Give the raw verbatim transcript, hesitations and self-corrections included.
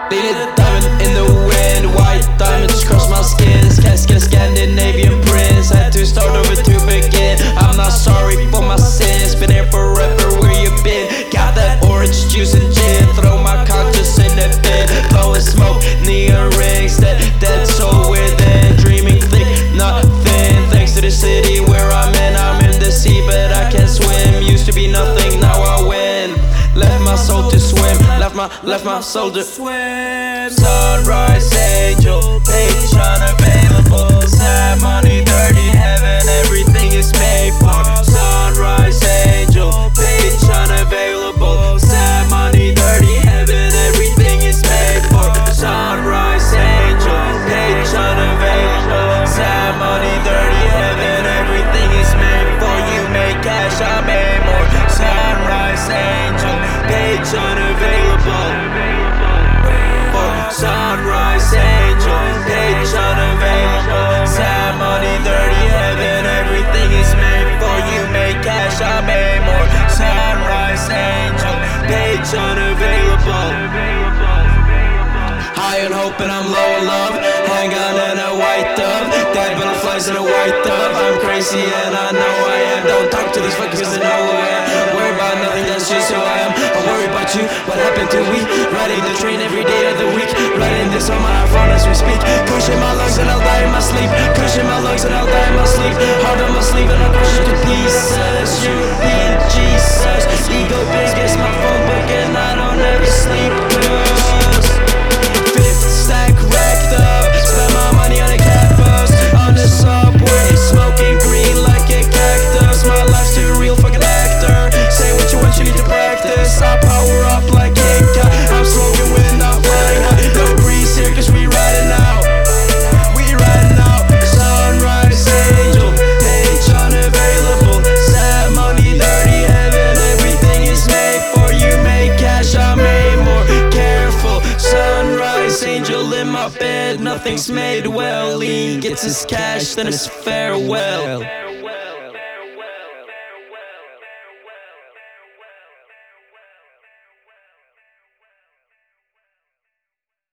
Faded diamond in the wind, white diamonds cross my skin. Casket Scandinavian prince, had to start over to begin. I'm not sorry for my sins, been here forever where you been. Got that orange juice and gin, throw my conscience in the bin. Blowing smoke, neon rings, that dead soul within. Dreaming thick, not thin, thanks to the city where I'm in. I'm in the sea but I can't swim, used to be nothing, now I win. Left my soul to swim, left my, left my soul to swim. Sunrise angel, page unavailable. Sad money, dirty heaven, everything is paid for. Sunrise angel, page unavailable. Sad money, dirty heaven, everything is paid for. Sunrise angel, page unavailable. Sad money, dirty heaven, everything is made for. You make cash, I made more. Sunrise angel, page unavailable. Sunrise angel, page unavailable. Sad money, dirty heaven, everything is made for. You make cash, I made more. Sunrise angel, page unavailable. High on hope and I'm low on love. Hang on in a white dove. Dead butterflies in a white dove. I'm crazy and I know I am. Don't talk to these fuckers cause they know who I am. Worry about nothing, that's just who I am. I'm worried about you, what happened to we? Riding the train every day of the week. Writing this on my iPhone as we speak. Pushing my lungs and I'll die in my sleep. Pushing my lungs and I'll die in my sleep. Heart on my sleeve and I'll crush it to pieces. European Jesus. Ego big as my phone book and I don't ever sleep. Fifth stack racked up. Spend my money on a cat bus. On the subway, smoking green like a cactus. My life's too real, fucking actor. Say what you want, you need to practice. I power up like Inca. I'm smoking when I'm flying high. No breeze here cause we riding out. We riding out. Sunrise angel, page unavailable. Sad money, dirty heaven, everything is made for. You make cash, I made more. Careful, sunrise angel in my bed. Nothing's made well. Lean gets his cash, then it's farewell.